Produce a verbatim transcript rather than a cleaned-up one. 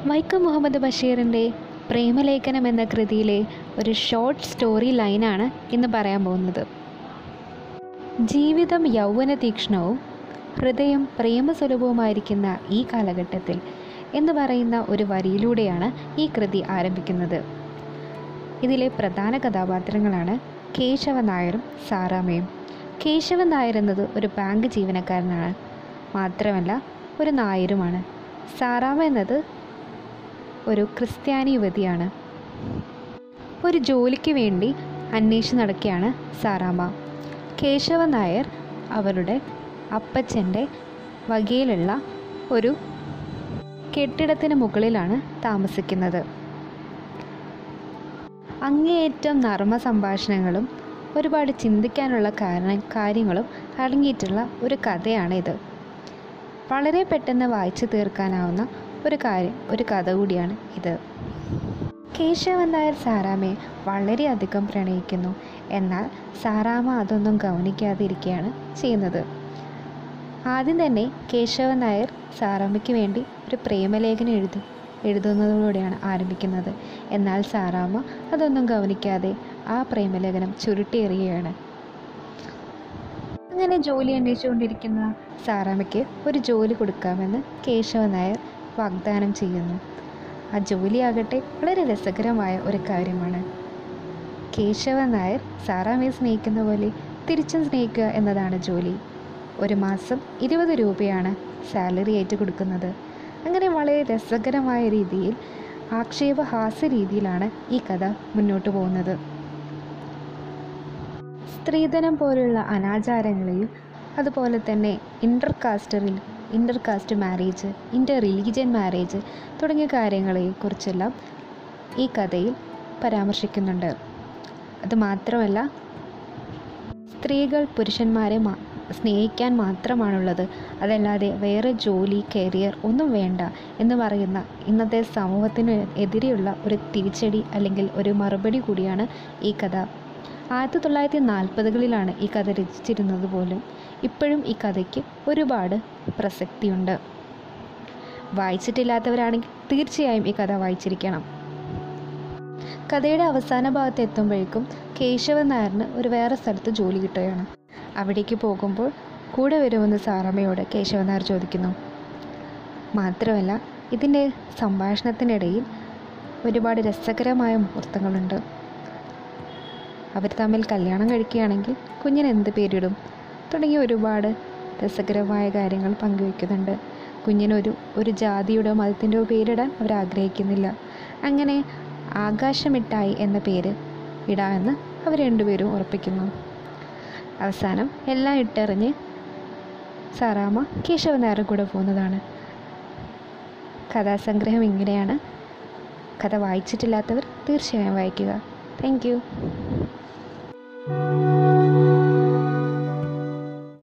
വൈക്കം മുഹമ്മദ് ബഷീറിൻ്റെ പ്രേമലേഖനം എന്ന കൃതിയിലെ ഒരു ഷോർട്ട് സ്റ്റോറി ലൈനാണ് ഇന്ന് പറയാൻ പോകുന്നത്. ജീവിതം യൗവന തീക്ഷ്ണവും ഹൃദയം പ്രേമസുലഭവുമായിരിക്കുന്ന ഈ കാലഘട്ടത്തിൽ എന്ന് പറയുന്ന ഒരു വരിയിലൂടെയാണ് ഈ കൃതി ആരംഭിക്കുന്നത്. ഇതിലെ പ്രധാന കഥാപാത്രങ്ങളാണ് കേശവൻ നായരും സാറാമ്മയും. കേശവൻ നായർ എന്നത് ഒരു ബാങ്ക് ജീവനക്കാരനാണ്, മാത്രമല്ല ഒരു നായരുമാണ്. സാറാമ്മ എന്നത് ഒരു ക്രിസ്ത്യാനി യുവതിയാണ്. ഒരു ജോലിക്ക് വേണ്ടി അന്വേഷിച്ച് നടക്കുകയാണ് സാറാമ്മ. കേശവൻ നായർ അവരുടെ അപ്പച്ചൻ്റെ വകയിലുള്ള ഒരു കെട്ടിടത്തിന് മുകളിലാണ് താമസിക്കുന്നത്. അങ്ങേയറ്റം നർമ്മ സംഭാഷണങ്ങളും ഒരുപാട് ചിന്തിക്കാനുള്ള കാരണ കാര്യങ്ങളും അടങ്ങിയിട്ടുള്ള ഒരു കഥയാണ് ഇത്. വളരെ പെട്ടെന്ന് വായിച്ചു തീർക്കാനാവുന്ന ഒരു കാര്യം ഒരു കഥ കൂടിയാണ് ഇത്. കേശവൻ നായർ സാറാമ്മയെ വളരെയധികം പ്രണയിക്കുന്നു. എന്നാൽ സാറാമ്മ അതൊന്നും ഗൗനിക്കാതിരിക്കുകയാണ് ചെയ്യുന്നത്. ആദ്യം തന്നെ കേശവൻ നായർ സാറാമ്മയ്ക്ക് വേണ്ടി ഒരു പ്രേമലേഖനം എഴുതും എഴുതുന്നതോടെയാണ് ആരംഭിക്കുന്നത്. എന്നാൽ സാറാമ്മ അതൊന്നും ഗൗനിക്കാതെ ആ പ്രേമലേഖനം ചുരുട്ടിയെറിയുകയാണ്. അങ്ങനെ ജോലി അന്വേഷിച്ചുകൊണ്ടിരിക്കുന്ന സാറാമ്മയ്ക്ക് ഒരു ജോലി കൊടുക്കാമെന്ന് കേശവൻ നായർ വാഗ്ദാനം ചെയ്യുന്നു. ആ ജോലിയാകട്ടെ വളരെ രസകരമായ ഒരു കാര്യമാണ്. കേശവൻ നായർ സാറാമ്മയെ സ്നേഹിക്കുന്ന പോലെ തിരിച്ചും സ്നേഹിക്കുക എന്നതാണ് ജോലി. ഒരു മാസം ഇരുപത് രൂപയാണ് സാലറി ആയിട്ട് കൊടുക്കുന്നത്. അങ്ങനെ വളരെ രസകരമായ രീതിയിൽ ആക്ഷേപഹാസ്യ രീതിയിലാണ് ഈ കഥ മുന്നോട്ട് പോകുന്നത്. സ്ത്രീധനം പോലുള്ള അനാചാരങ്ങളെയും അതുപോലെ തന്നെ ഇൻ്റർ കാസ്റ്ററിൽ inter caste marriage, inter religion marriage തുടങ്ങിയ കാര്യങ്ങളെക്കുറിച്ചെല്ലാം ഈ കഥയിൽ പരാമർശിക്കുന്നുണ്ട്. അതുമാത്രമല്ല, സ്ത്രീകൾ പുരുഷന്മാരെ മാ സ്നേഹിക്കാൻ മാത്രമാണുള്ളത്, അതല്ലാതെ വേറെ ജോലി കരിയർ ഒന്നും വേണ്ട എന്ന് പറയുന്ന ഇന്നത്തെ സമൂഹത്തിന് എതിരെയുള്ള ഒരു തിരിച്ചടി അല്ലെങ്കിൽ ഒരു മറുപടി കൂടിയാണ് ഈ കഥ. ആയിരത്തി തൊള്ളായിരത്തി നാൽപ്പതുകളിലാണ് ഈ കഥ രചിച്ചിരുന്നത് പോലും ഇപ്പോഴും ഈ കഥയ്ക്ക് ഒരുപാട് പ്രസക്തിയുണ്ട്. വായിച്ചിട്ടില്ലാത്തവരാണെങ്കിൽ തീർച്ചയായും ഈ കഥ വായിച്ചിരിക്കണം. കഥയുടെ അവസാന ഭാഗത്ത് എത്തുമ്പോഴേക്കും കേശവൻ നായരിന് ഒരു വേറെ സ്ഥലത്ത് ജോലി കിട്ടുകയാണ്. അവിടേക്ക് പോകുമ്പോൾ കൂടെ വരുമെന്ന് സാറാമ്മയോട് കേശവൻ നായർ ചോദിക്കുന്നു. മാത്രമല്ല, ഇതിൻ്റെ സംഭാഷണത്തിനിടയിൽ ഒരുപാട് രസകരമായ മുഹൂർത്തങ്ങളുണ്ട്. അവർ തമ്മിൽ കല്യാണം കഴിക്കുകയാണെങ്കിൽ കുഞ്ഞിന് എന്ത് പേരിടും തുടങ്ങിയ ഒരുപാട് രസകരമായ കാര്യങ്ങൾ പങ്കുവയ്ക്കുന്നുണ്ട്. കുഞ്ഞിനൊരു ഒരു ജാതിയുടെ മതത്തിൻ്റെയോ പേരിടാൻ അവർ ആഗ്രഹിക്കുന്നില്ല. അങ്ങനെ ആകാശമിട്ടായി എന്ന പേര് ഇടാമെന്ന് അവർ രണ്ടുപേരും ഉറപ്പിക്കുന്നു. അവസാനം എല്ലാം ഇട്ടെറിഞ്ഞ് സാറാമ്മ കേശവൻ നായരുടെ കൂടെ പോകുന്നതാണ്. കഥാസംഗ്രഹം ഇങ്ങനെയാണ്. കഥ വായിച്ചിട്ടില്ലാത്തവർ തീർച്ചയായും വായിക്കുക. Thank U.